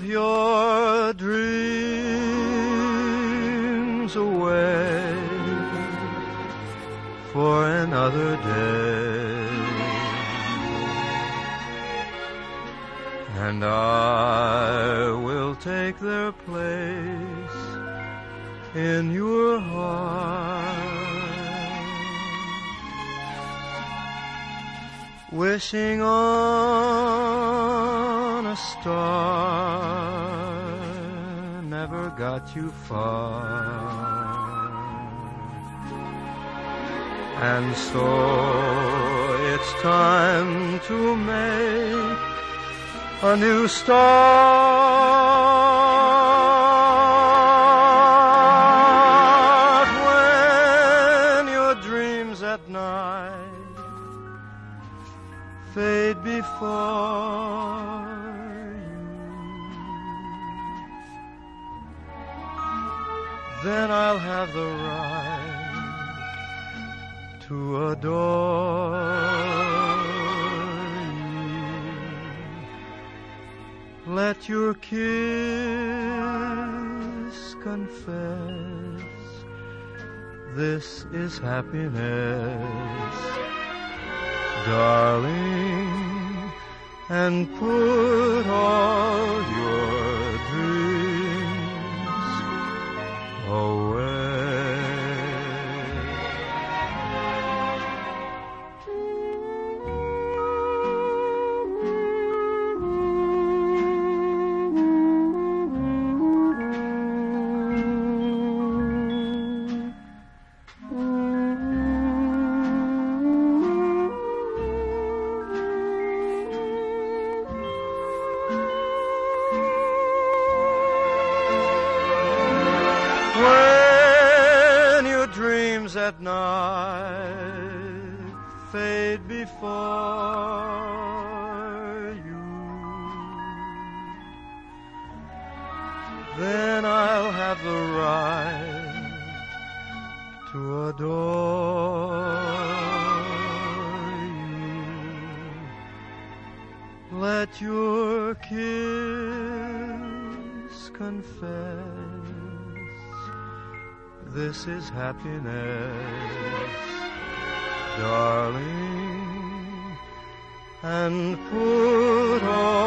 Put your dreams away for another day, and I will take their place in your heart, wishing on a star never got you far. And so it's time to make a new start. When your dreams at night fade before you, then I'll have the right to adore you. Let your kiss confess this is happiness, darling, and put all your dreams away. When your dreams at night fade before you, then I'll have the right to adore you. Let your kiss confess this is happiness, darling, and put all